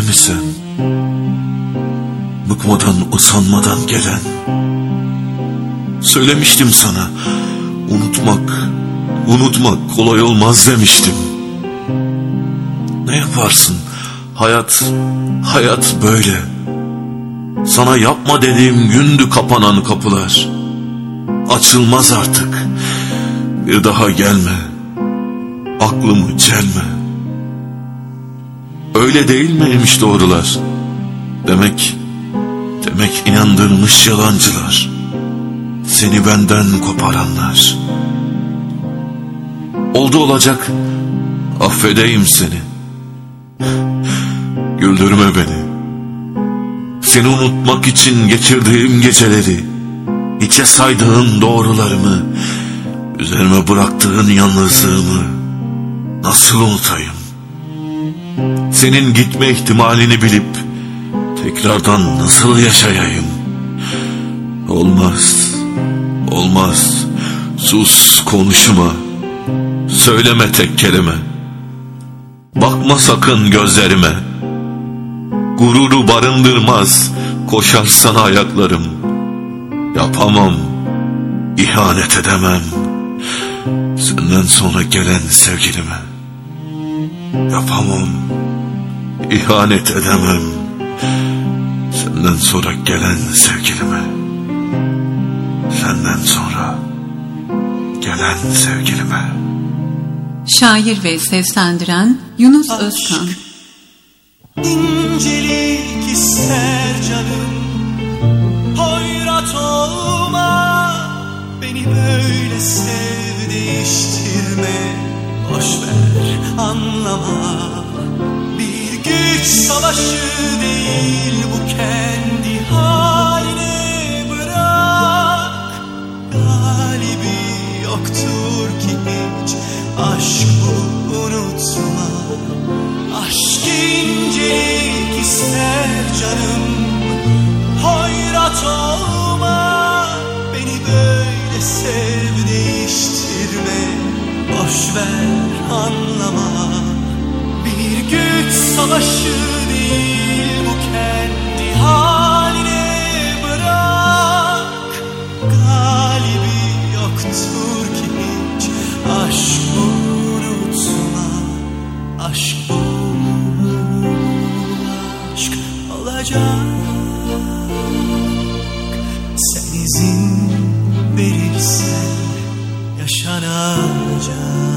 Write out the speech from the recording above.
mi sen? Bıkmadan, usanmadan gelen. Söylemiştim sana, unutmak kolay olmaz demiştim. Ne yaparsın? Hayat böyle. Sana yapma dediğim gündü kapanan kapılar. Açılmaz artık. Bir daha gelme. Aklımı çelme. Öyle değil miymiş doğrular? Demek inandırmış yalancılar. Seni benden koparanlar. Oldu olacak, affedeyim seni. Güldürme beni. Seni unutmak için geçirdiğim geceleri, hiçe saydığın doğrularımı, üzerime bıraktığın yalnızlığımı nasıl unutayım? Senin gitme ihtimalini bilip tekrardan nasıl yaşayayım? Olmaz. Sus, konuşma. Söyleme tek kelime. Bakma sakın gözlerime. Gururu barındırmaz koşarsan ayaklarım. Yapamam, ihanet edemem senden sonra gelen sevgilime. Yapamam, ihanet edemem senden sonra gelen sevgilime. Senden sonra gelen sevgilime. Şair ve seslendiren Yunus Özkan. İncelik ister canım, hoyrat olma, beni böyle sev, değiştirme, boşver, anlama. Bir güç savaşı değil bu, kendi haline bırak. Galibi yoktur ki hiç, aşk bu, unutma. Aşk incelik ister canım, hoyrat olma, beni böyle sev, değiştirme, boşver, anlama. Bir güç savaşı değil bu, kendi haline bırak. Galibi yoktur ki hiç, aşk bu, unutma. Aşk bu, aşk olacak. Sen izin verirsen yaşanacak.